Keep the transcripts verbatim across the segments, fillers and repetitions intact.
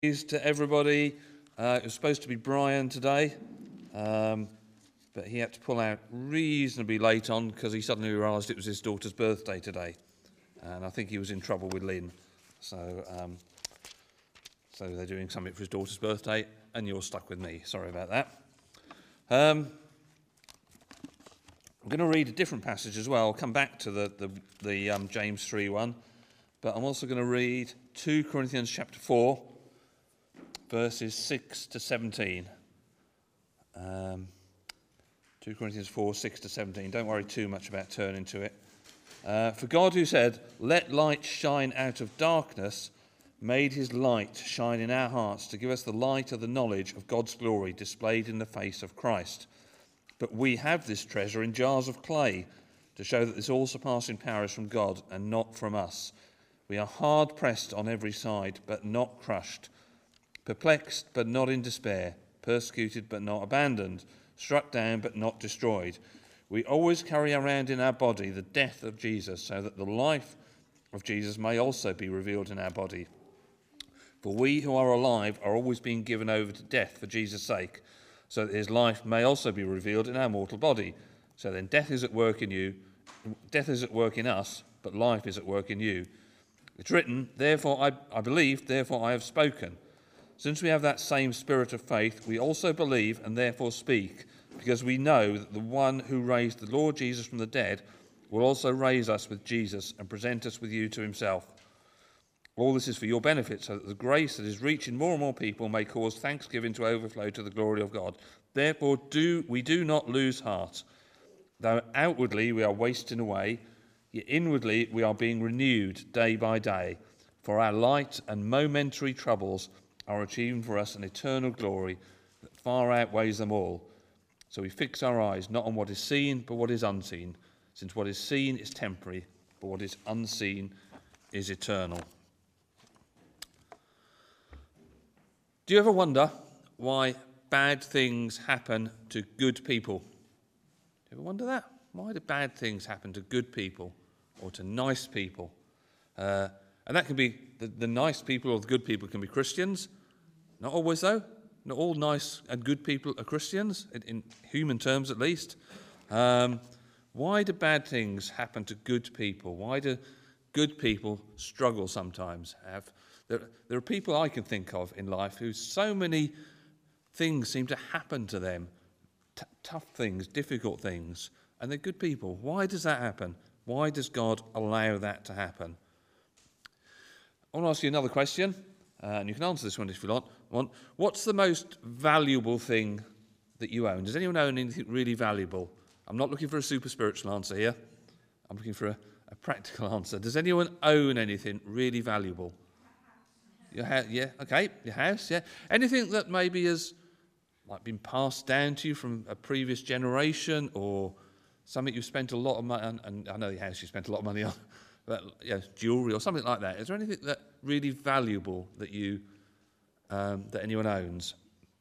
To everybody. Uh, it was supposed to be Brian today, um, but he had to pull out reasonably late on because he suddenly realised it was his daughter's birthday today, and I think he was in trouble with Lynn. So, um, so they're doing something for his daughter's birthday, and you're stuck with me. Sorry about that. Um, I'm going to read a different passage as well. I'll come back to the the, the um, James three one, but I'm also going to read two Corinthians chapter four. Verses six to seventeen. Um, two Corinthians four, six to seventeen. Don't worry too much about turning to it. Uh, For God, who said, "Let light shine out of darkness," made his light shine in our hearts to give us the light of the knowledge of God's glory displayed in the face of Christ. But we have this treasure in jars of clay to show that this all-surpassing power is from God and not from us. We are hard pressed on every side, but not crushed. Perplexed, but not in despair. Persecuted, but not abandoned. Struck down, but not destroyed. We always carry around in our body the death of Jesus, so that the life of Jesus may also be revealed in our body. For we who are alive are always being given over to death for Jesus' sake, so that his life may also be revealed in our mortal body. So then death is at work in you, death is at work in us, but life is at work in you. It's written, therefore I, I believe, therefore I have spoken. Since we have that same spirit of faith, we also believe and therefore speak, because we know that the one who raised the Lord Jesus from the dead will also raise us with Jesus and present us with you to himself. All this is for your benefit, so that the grace that is reaching more and more people may cause thanksgiving to overflow to the glory of God. Therefore, do we do not lose heart. Though outwardly we are wasting away, yet inwardly we are being renewed day by day. For our light and momentary troubles are achieving for us an eternal glory that far outweighs them all. So we fix our eyes not on what is seen, but what is unseen, since what is seen is temporary, but what is unseen is eternal. Do you ever wonder why bad things happen to good people? Do you ever wonder that? Why do bad things happen to good people or to nice people? Uh, and that can be, the, the nice people or the good people can be Christians. Not always, though. Not all nice and good people are Christians, in, in human terms at least. Um, why do bad things happen to good people? Why do good people struggle sometimes? Have there, there are people I can think of in life who so many things seem to happen to them, T- tough things, difficult things, and they're good people. Why does that happen? Why does God allow that to happen? I want to ask you another question, uh, and you can answer this one if you want. What's the most valuable thing that you own? Does anyone own anything really valuable? I'm not looking for a super spiritual answer here. I'm looking for a, a practical answer. Does anyone own anything really valuable? Your house, yeah, okay, your house, yeah. Anything that maybe has like been passed down to you from a previous generation, or something you've spent a lot of money on, and I know your house you spent a lot of money on, but you know, jewellery or something like that. Is there anything that really valuable that you um, that anyone owns?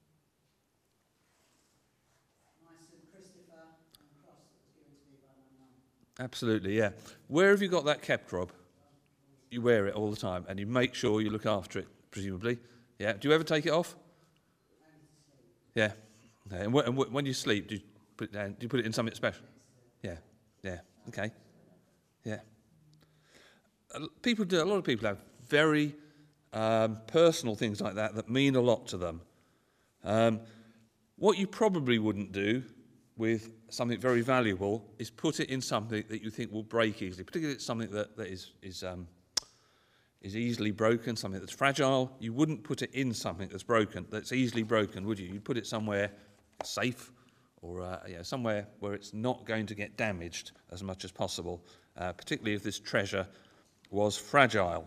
My Saint Christopher and cross that was given to me by my mum. Absolutely, yeah. Where have you got that kept, Rob? You wear it all the time, and you make sure you look after it, presumably. Yeah. Do you ever take it off? Yeah. Okay. And, wh- and wh- when you sleep, do you put it down? Do you put it in something special? Yeah. Yeah. Okay. Yeah. People do. A lot of people have very um, personal things like that that mean a lot to them. Um, what you probably wouldn't do with something very valuable is put it in something that you think will break easily, particularly if it's something that, that is is um, is easily broken, something that's fragile. You wouldn't put it in something that's broken, that's easily broken, would you? You'd put it somewhere safe, or uh, you know, somewhere where it's not going to get damaged as much as possible, uh, particularly if this treasure was fragile.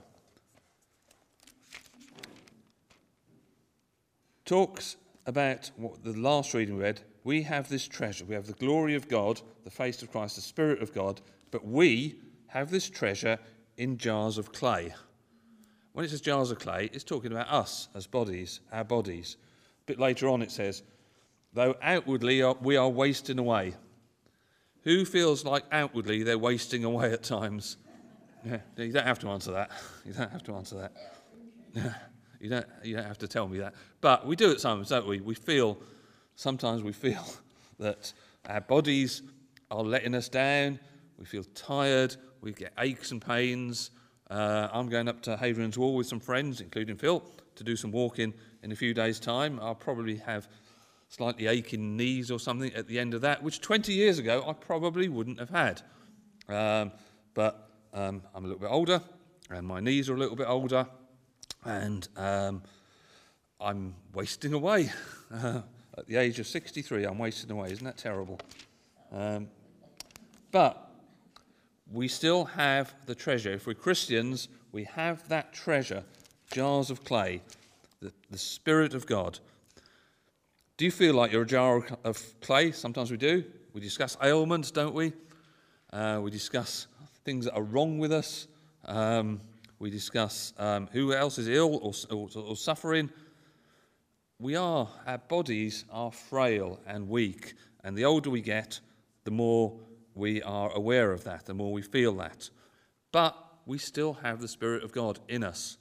Talks about what the last reading we read. We have this treasure. We have the glory of God, the face of Christ, the Spirit of God, but we have this treasure in jars of clay. When it says jars of clay, it's talking about us as bodies, our bodies. A bit later on it says, though outwardly we are wasting away. Who feels like outwardly they're wasting away at times? Yeah, you don't have to answer that. You don't have to answer that. You don't, you don't have to tell me that. But we do it sometimes, don't we? We feel, sometimes we feel that our bodies are letting us down. We feel tired. We get aches and pains. Uh, I'm going up to Hadrian's Wall with some friends, including Phil, to do some walking in a few days' time. I'll probably have slightly aching knees or something at the end of that, which twenty years ago I probably wouldn't have had. Um, but um, I'm a little bit older, and my knees are a little bit older, and um, I'm wasting away. Uh, at the age of sixty-three, I'm wasting away. Isn't that terrible? Um, but we still have the treasure. If we're Christians, we have that treasure, jars of clay, the, the Spirit of God. Do you feel like you're a jar of clay? Sometimes we do. We discuss ailments, don't we? Uh, we discuss things that are wrong with us. Um, we discuss um, who else is ill or, or, or suffering. We are, our bodies are frail and weak, and the older we get, the more we are aware of that, the more we feel that. But we still have the Spirit of God in us.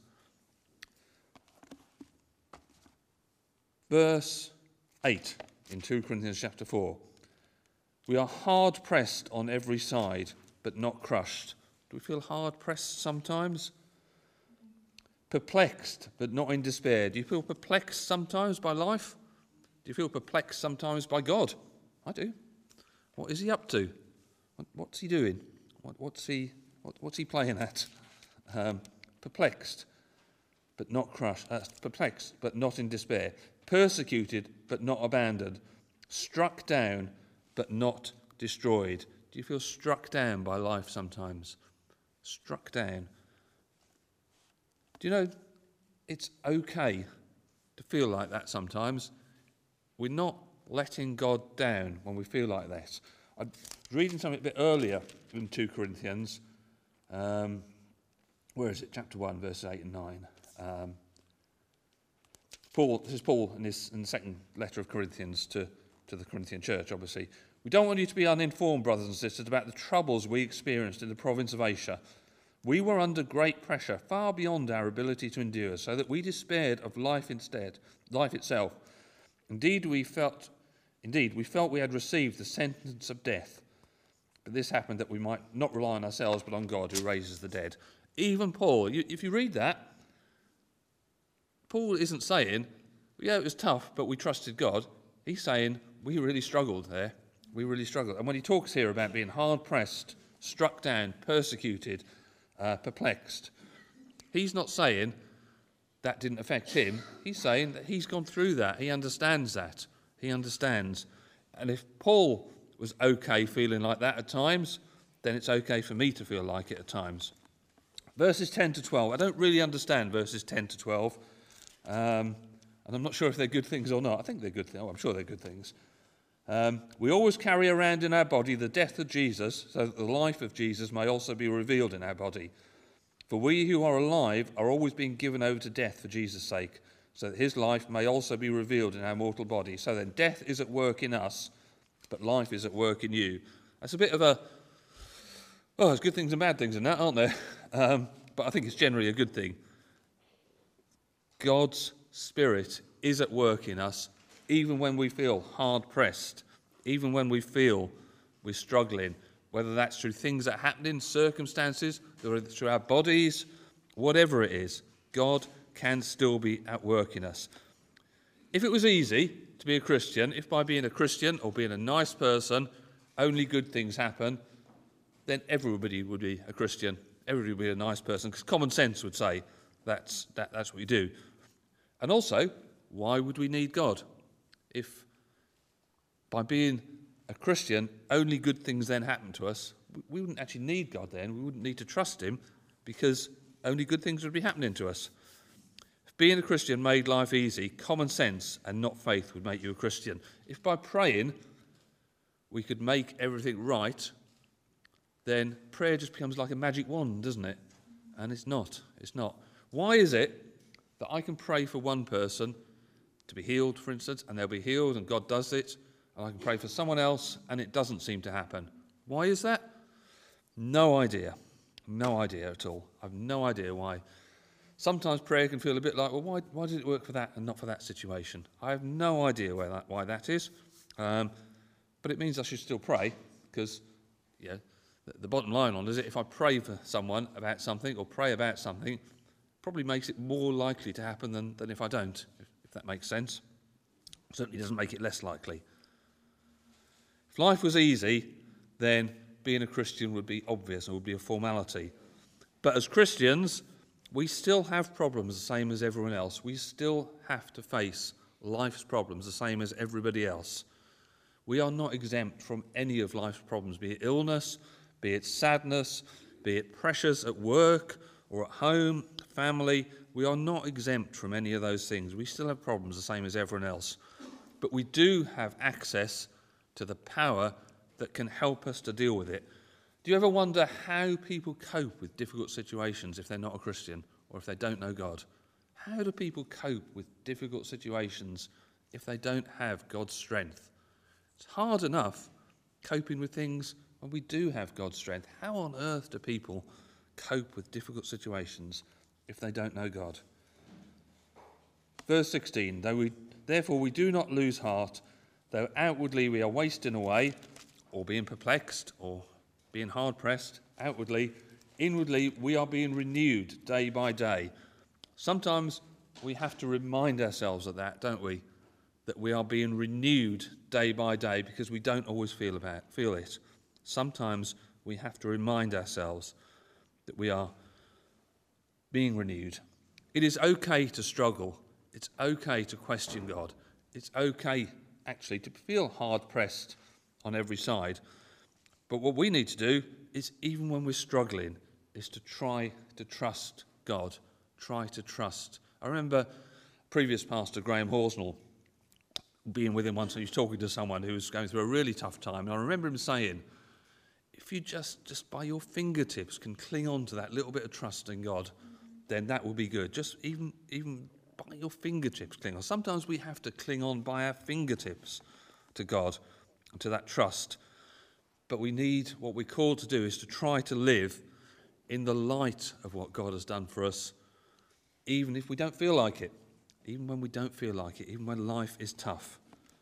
Verse eight in two Corinthians chapter four. We are hard pressed on every side, but not crushed. Do we feel hard pressed sometimes? Perplexed, but not in despair. Do you feel perplexed sometimes by life? Do you feel perplexed sometimes by God? I do. What is he up to? What's he doing? What, what's he? What, what's he playing at? Um, perplexed, but not crushed. Uh, perplexed, but not in despair. Persecuted, but not abandoned. Struck down, but not destroyed. Do you feel struck down by life sometimes? Struck down. Do you know, it's okay to feel like that sometimes. We're not letting God down when we feel like that. I was reading something a bit earlier in two Corinthians. Um, where is it? Chapter one, verses eight and nine. Um, Paul, this is Paul in, his, in the second letter of Corinthians to, to the Corinthian church, obviously. We don't want you to be uninformed, brothers and sisters, about the troubles we experienced in the province of Asia. We were under great pressure, far beyond our ability to endure, so that we despaired of life instead, life itself. Indeed, we felt, indeed, we felt we had received the sentence of death. But this happened that we might not rely on ourselves, but on God who raises the dead. Even Paul, you, if you read that, Paul isn't saying, yeah, it was tough, but we trusted God. He's saying, we really struggled there. We really struggled. And when he talks here about being hard-pressed, struck down, persecuted, uh, perplexed, he's not saying that didn't affect him. He's saying that he's gone through that. He understands that. He understands. And if Paul was okay feeling like that at times, then it's okay for me to feel like it at times. Verses ten to twelve. I don't really understand verses ten to twelve. Um, and I'm not sure if they're good things or not. I think they're good things. Oh, I'm sure they're good things. Um, we always carry around in our body the death of Jesus, so that the life of Jesus may also be revealed in our body. For we who are alive are always being given over to death for Jesus' sake, so that his life may also be revealed in our mortal body. So then death is at work in us, but life is at work in you. That's a bit of a... Oh, there's good things and bad things in that, aren't there? Um, but I think it's generally a good thing. God's Spirit is at work in us, even when we feel hard-pressed, even when we feel we're struggling, whether that's through things that happen in circumstances, through our bodies, whatever it is, God can still be at work in us. If it was easy to be a Christian, if by being a Christian or being a nice person, only good things happen, then everybody would be a Christian. Everybody would be a nice person, because common sense would say that's, that, that's what we do. And also, why would we need God? If by being a Christian, only good things then happen to us, we wouldn't actually need God then. We wouldn't need to trust him, because only good things would be happening to us. If being a Christian made life easy, common sense and not faith would make you a Christian. If by praying we could make everything right, then prayer just becomes like a magic wand, doesn't it? And it's not. It's not. Why is it that I can pray for one person to be healed, for instance, and they'll be healed and God does it, and I can pray for someone else and it doesn't seem to happen? Why is that? No idea. No idea at all. I've no idea why Sometimes prayer can feel a bit like, well, why, why did it work for that and not for that situation? I have no idea where that, why that is, um, but it means I should still pray, because yeah, the, the bottom line on it is if I pray for someone about something or pray about something, probably makes it more likely to happen than, than if I don't, if, if that makes sense. Certainly doesn't make it less likely. If life was easy, then being a Christian would be obvious and would be a formality. But as Christians, we still have problems the same as everyone else. We still have to face life's problems the same as everybody else. We are not exempt from any of life's problems, be it illness, be it sadness, be it pressures at work or at home, family. We are not exempt from any of those things. We still have problems the same as everyone else. But we do have access to the power that can help us to deal with it. Do you ever wonder how people cope with difficult situations if they're not a Christian or if they don't know God? How do people cope with difficult situations if they don't have God's strength? It's hard enough coping with things when we do have God's strength. How on earth do people cope with difficult situations if they don't know God? Verse sixteen, though we, therefore we do not lose heart, though outwardly we are wasting away, or being perplexed, or being hard-pressed, outwardly, inwardly we are being renewed day by day. Sometimes we have to remind ourselves of that, don't we? That we are being renewed day by day because we don't always feel about feel it. Sometimes we have to remind ourselves that we are being renewed. It is okay to struggle. It's okay to question God. It's okay, actually, to feel hard-pressed on every side. But what we need to do is, even when we're struggling, is to try to trust God. Try to trust. I remember previous pastor Graham Horsnell being with him once, and he was talking to someone who was going through a really tough time. And I remember him saying, if you just, just by your fingertips can cling on to that little bit of trust in God, then that will be good. Just even, even by your fingertips cling on. Sometimes we have to cling on by our fingertips to God, and to that trust. But we need, what we're called to do is to try to live in the light of what God has done for us, even if we don't feel like it, even when we don't feel like it, even when life is tough.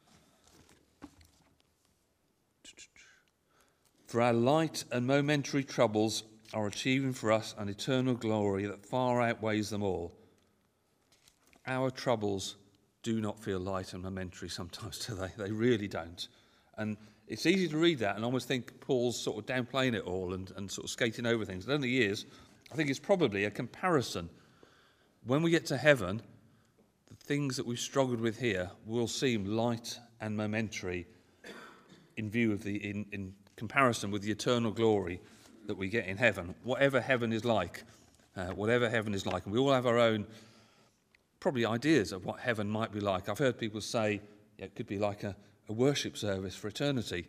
For our light and momentary troubles are achieving for us an eternal glory that far outweighs them all. Our troubles do not feel light and momentary sometimes, do they? They really don't. And it's easy to read that and almost think Paul's sort of downplaying it all and, and sort of skating over things. I don't think he is. I think it's probably a comparison. When we get to heaven, the things that we've struggled with here will seem light and momentary in view of the in, in comparison with the eternal glory that we get in heaven. Whatever heaven is like, uh, whatever heaven is like, and we all have our own probably ideas of what heaven might be like. I've heard people say yeah, it could be like a A worship service for eternity.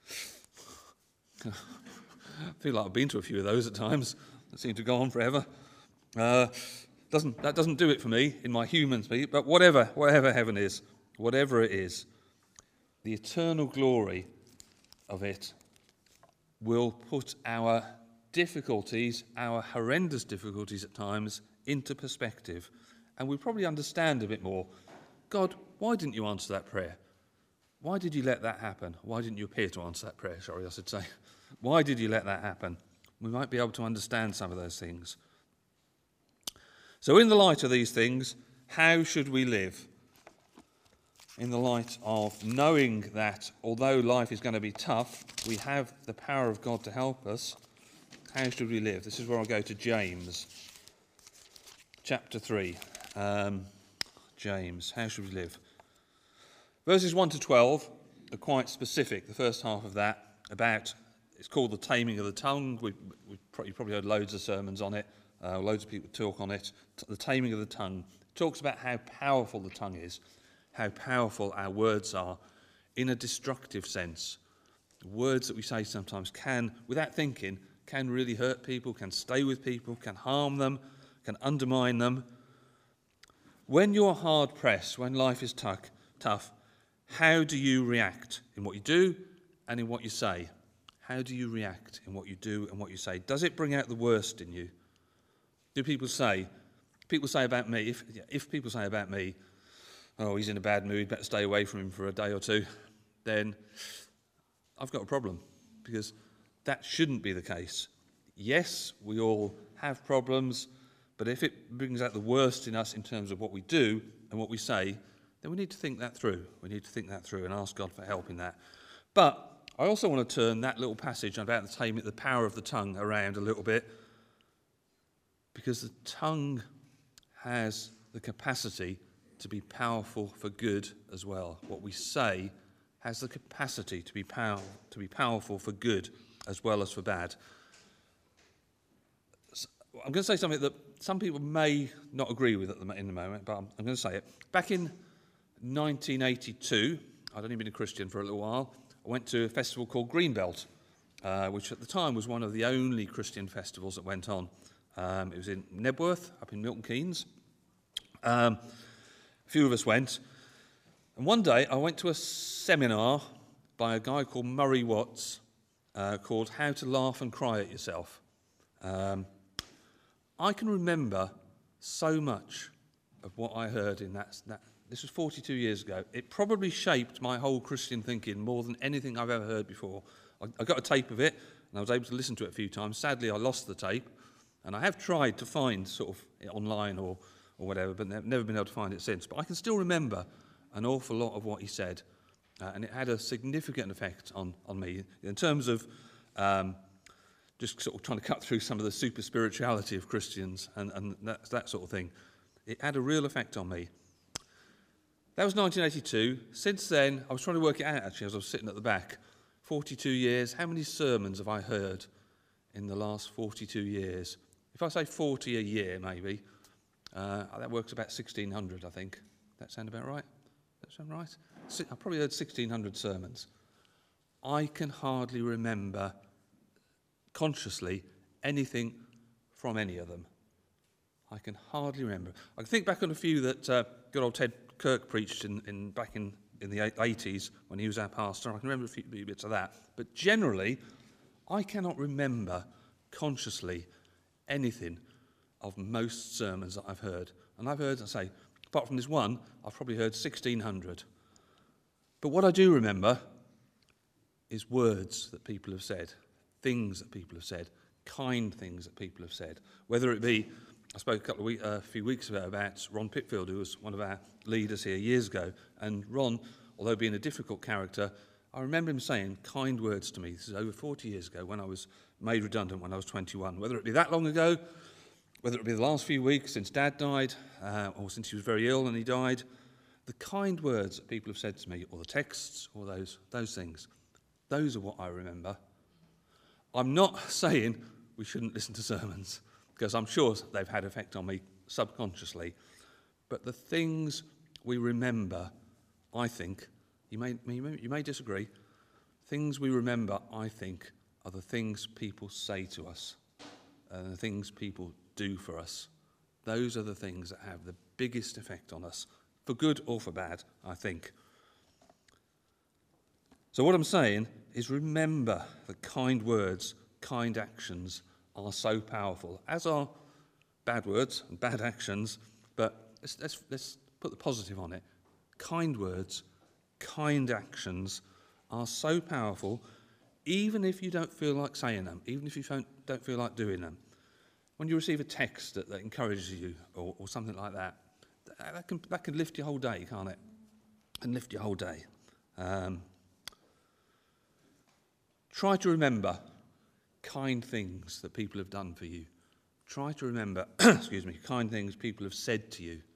I feel like I've been to a few of those at times. That seem to go on forever. Uh, doesn't that doesn't do it for me in my human speed. But whatever, whatever heaven is, whatever it is, the eternal glory of it will put our difficulties, our horrendous difficulties at times, into perspective, and we probably understand a bit more. God, why didn't you answer that prayer? Why did you let that happen? Why didn't you appear to answer that prayer, sorry, I should say. Why did you let that happen? We might be able to understand some of those things. So in the light of these things, how should we live? In the light of knowing that although life is going to be tough, we have the power of God to help us, how should we live? This is where I'll go to James, chapter three. Um, James, how should we live? Verses one to twelve are quite specific, the first half of that, about, it's called the taming of the tongue. We've, we've probably, probably heard loads of sermons on it, uh, loads of people talk on it. The taming of the tongue talks about how powerful the tongue is, how powerful our words are in a destructive sense. Words that we say sometimes can, without thinking, can really hurt people, can stay with people, can harm them, can undermine them. When you're hard pressed, when life is tuck, tough, how do you react in what you do and in what you say? How do you react in what you do and what you say? Does it bring out the worst in you? Do people say, People say about me, if, if people say about me, oh, he's in a bad mood, better stay away from him for a day or two, then I've got a problem, because that shouldn't be the case. Yes, we all have problems, but if it brings out the worst in us in terms of what we do and what we say, then we need to think that through. We need to think that through and ask God for help in that. But I also want to turn that little passage about the taming, the power of the tongue around a little bit, because the tongue has the capacity to be powerful for good as well. What we say has the capacity to be power, to be powerful for good as well as for bad. So I'm going to say something that some people may not agree with at the, in the moment, but I'm, I'm going to say it. Back in nineteen eighty-two, I'd only been a Christian for a little while, I went to a festival called Greenbelt, uh, which at the time was one of the only Christian festivals that went on. Um, it was in Nebworth, up in Milton Keynes. Um, a few of us went. And one day I went to a seminar by a guy called Murray Watts uh, called How to Laugh and Cry at Yourself. Um, I can remember so much of what I heard in that, that. This was forty-two years ago. It probably shaped my whole Christian thinking more than anything I've ever heard before. I, I got a tape of it, and I was able to listen to it a few times. Sadly, I lost the tape, and I have tried to find sort of it online or, or whatever, but I've never been able to find it since. But I can still remember an awful lot of what he said, uh, and it had a significant effect on, on me in terms of um, just sort of trying to cut through some of the super spirituality of Christians and, and that, that sort of thing. It had a real effect on me. That was nineteen eighty-two. Since then, I was trying to work it out, actually, as I was sitting at the back. forty-two years. How many sermons have I heard in the last forty-two years? If I say forty a year, maybe, uh, that works about sixteen hundred, I think. That sound about right? That sound right? I've probably heard sixteen hundred sermons. I can hardly remember consciously anything from any of them. I can hardly remember. I can think back on a few that uh, good old Ted Kirk preached in, in back in, in the eighties when he was our pastor. I can remember a few bits of that. But generally, I cannot remember consciously anything of most sermons that I've heard. And I've heard, I say, apart from this one, I've probably heard sixteen hundred. But what I do remember is words that people have said, things that people have said, kind things that people have said. Whether it be, I spoke a couple of week, uh, a few weeks ago about Ron Pitfield, who was one of our leaders here years ago. And Ron, although being a difficult character, I remember him saying kind words to me. This is over forty years ago when I was made redundant when I was twenty-one. Whether it be that long ago, whether it be the last few weeks since Dad died, uh, or since he was very ill and he died, the kind words that people have said to me, or the texts, or those, those things, those are what I remember. I'm not saying we shouldn't listen to sermons, because I'm sure they've had effect on me subconsciously. But the things we remember, I think, you may, you may, you may disagree, things we remember, I think, are the things people say to us and the things people do for us. Those are the things that have the biggest effect on us, for good or for bad, I think. So what I'm saying is remember that kind words, kind actions are so powerful, as are bad words and bad actions, but let's, let's, let's put the positive on it. Kind words, kind actions are so powerful, even if you don't feel like saying them, even if you don't, don't feel like doing them. When you receive a text that, that encourages you or, or something like that, that, that, can, that can lift your whole day, can't it? And lift your whole day. Um, try to remember kind things that people have done for you. Try to remember, excuse me, kind things people have said to you.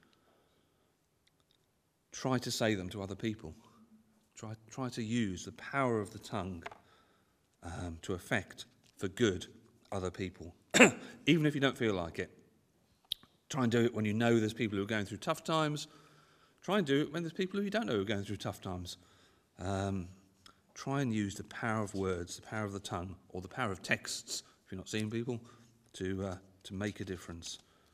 Try to say them to other people. Try, try to use the power of the tongue um, to affect for good other people, even if you don't feel like it. Try and do it when you know there's people who are going through tough times. Try and do it when there's people who you don't know who are going through tough times. Um, try and use the power of words, the power of the tongue, or the power of texts, if you're not seeing people, to, uh, to make a difference.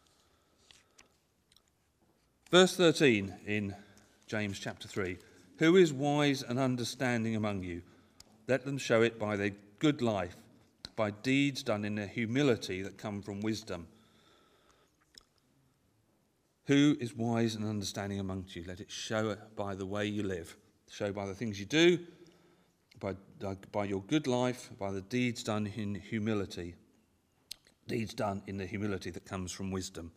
Verse thirteen in James chapter three. Who is wise and understanding among you? Let them show it by their good life, by deeds done in a humility that come from wisdom. Who is wise and understanding amongst you? Let it show it by the way you live. Show by the things you do, by, by your good life, by the deeds done in humility. Deeds done in the humility that comes from wisdom.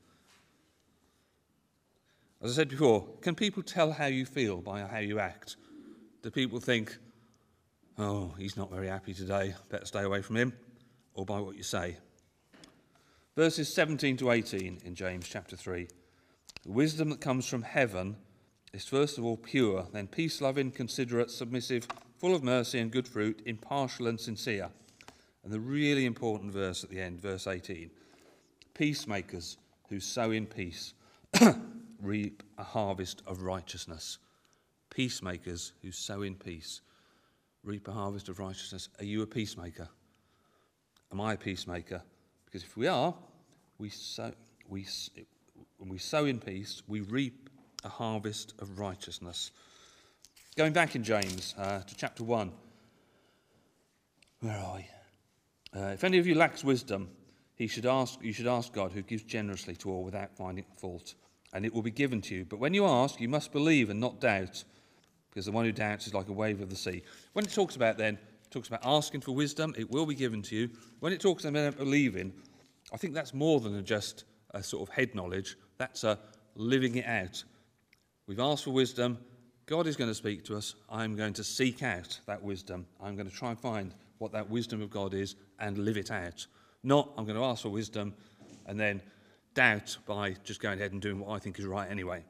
As I said before, can people tell how you feel by how you act? Do people think, oh, he's not very happy today, better stay away from him? Or by what you say? Verses seventeen to eighteen in James chapter three. The wisdom that comes from heaven is first of all pure, then peace-loving, considerate, submissive, full of mercy and good fruit, impartial and sincere. And the really important verse at the end, verse eighteen. Peacemakers who sow in peace reap a harvest of righteousness. Peacemakers who sow in peace reap a harvest of righteousness. Are you a peacemaker? Am I a peacemaker? Because if we are, we sow, we, when we sow in peace, we reap a harvest of righteousness. Going back in James uh, to chapter one. Where are we? Uh, if any of you lacks wisdom, he should ask. You should ask God, who gives generously to all without finding fault, and it will be given to you. But when you ask, you must believe and not doubt, because the one who doubts is like a wave of the sea. When it talks about then, it talks about asking for wisdom, it will be given to you. When it talks about believing, I think that's more than just a sort of head knowledge. That's a living it out. We've asked for wisdom. God is going to speak to us. I'm going to seek out that wisdom. I'm going to try and find what that wisdom of God is and live it out. Not, I'm going to ask for wisdom and then doubt by just going ahead and doing what I think is right anyway.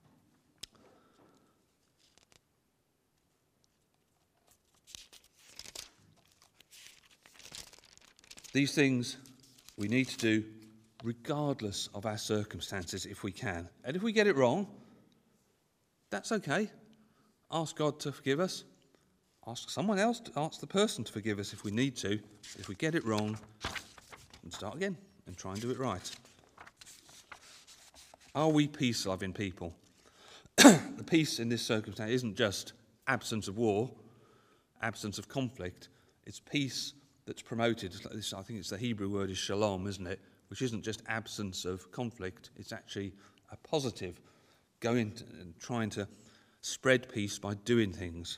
These things we need to do regardless of our circumstances if we can. And if we get it wrong, that's okay. Ask God to forgive us. Ask someone else, to ask the person to forgive us if we need to. If we get it wrong, and start again and try and do it right. Are we peace-loving people? The peace in this circumstance isn't just absence of war, absence of conflict. It's peace that's promoted. I think it's the Hebrew word is shalom, isn't it? Which isn't just absence of conflict. It's actually a positive, going to, and trying to spread peace by doing things.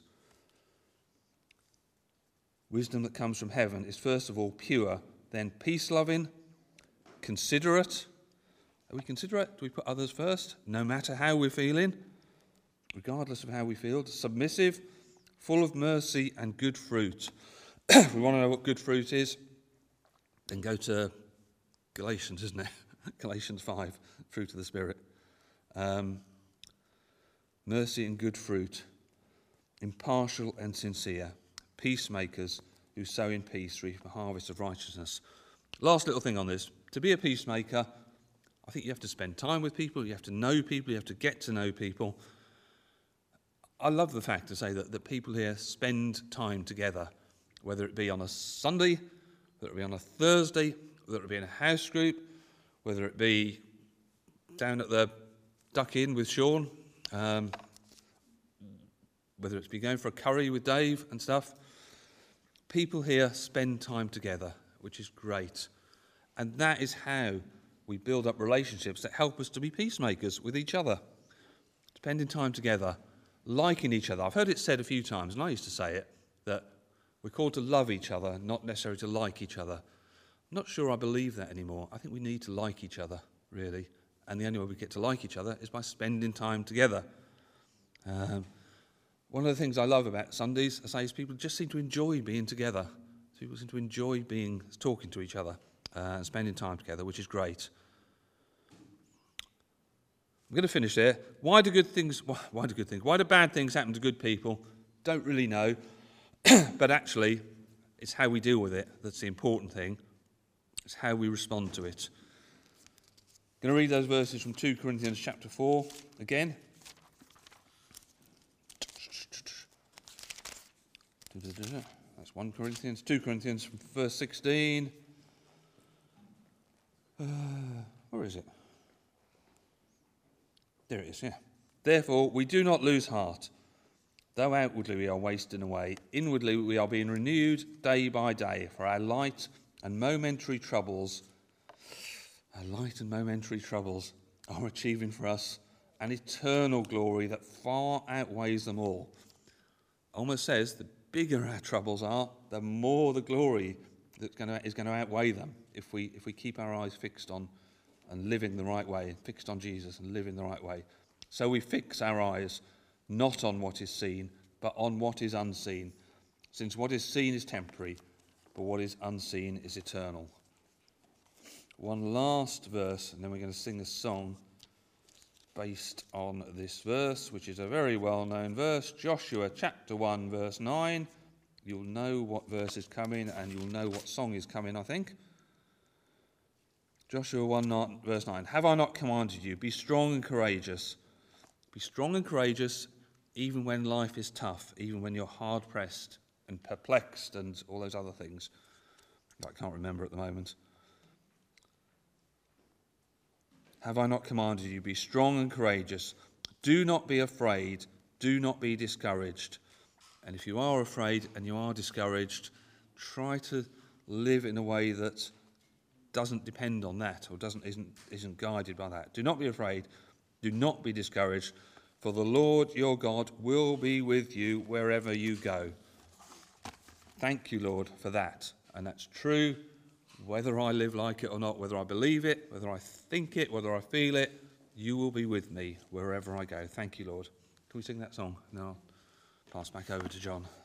Wisdom that comes from heaven is first of all pure, then peace-loving, considerate. Are we considerate? Do we put others first? No matter how we're feeling, regardless of how we feel. Submissive, full of mercy and good fruit. If we want to know what good fruit is, then go to Galatians, isn't it? Galatians five, fruit of the Spirit. Um, mercy and good fruit, impartial and sincere, peacemakers who sow in peace reap a harvest of righteousness. Last little thing on this. To be a peacemaker, I think you have to spend time with people, you have to know people, you have to get to know people. I love the fact to say that, that people here spend time together, whether it be on a Sunday, whether it be on a Thursday, whether it be in a house group, whether it be down at the Duck Inn with Sean, um, whether it's be going for a curry with Dave and stuff. People here spend time together, which is great. And that is how we build up relationships that help us to be peacemakers with each other. Spending time together, liking each other. I've heard it said a few times, and I used to say it, that we're called to love each other, not necessarily to like each other. I'm not sure I believe that anymore. I think we need to like each other, really. And the only way we get to like each other is by spending time together. Um, one of the things I love about Sundays, I say, is people just seem to enjoy being together. People seem to enjoy being talking to each other uh, and spending time together, which is great. I'm going to finish there. Why do good things? Why, why do good things? Why do bad things happen to good people? Don't really know. But actually, it's how we deal with it that's the important thing. It's how we respond to it. I'm going to read those verses from Second Corinthians chapter four again. That's First Corinthians, Second Corinthians from verse sixteen. Uh, where is it? There it is, yeah. Therefore, we do not lose heart. Though outwardly we are wasting away, inwardly we are being renewed day by day, for our light and momentary troubles, our light and momentary troubles are achieving for us an eternal glory that far outweighs them all. Almost says the bigger our troubles are, the more the glory that's going to, is going to outweigh them if we, if we keep our eyes fixed on and living the right way, fixed on Jesus and living the right way. So we fix our eyes not on what is seen, but on what is unseen, since what is seen is temporary, but what is unseen is eternal. One last verse, and then we're going to sing a song based on this verse, which is a very well-known verse, Joshua chapter one, verse nine. You'll know what verse is coming, and you'll know what song is coming, I think. Joshua one, verse nine. Have I not commanded you? Be strong and courageous. Be strong and courageous even when life is tough, even when you're hard-pressed and perplexed and all those other things that I can't remember at the moment. Have I not commanded you? Be strong and courageous. Do not be afraid. Do not be discouraged. And if you are afraid and you are discouraged, try to live in a way that doesn't depend on that or doesn't isn't isn't guided by that. Do not be afraid. Do not be discouraged. For the Lord your God will be with you wherever you go. Thank you, Lord, for that. And that's true, whether I live like it or not, whether I believe it, whether I think it, whether I feel it, you will be with me wherever I go. Thank you, Lord. Can we sing that song? No, I'll pass back over to John.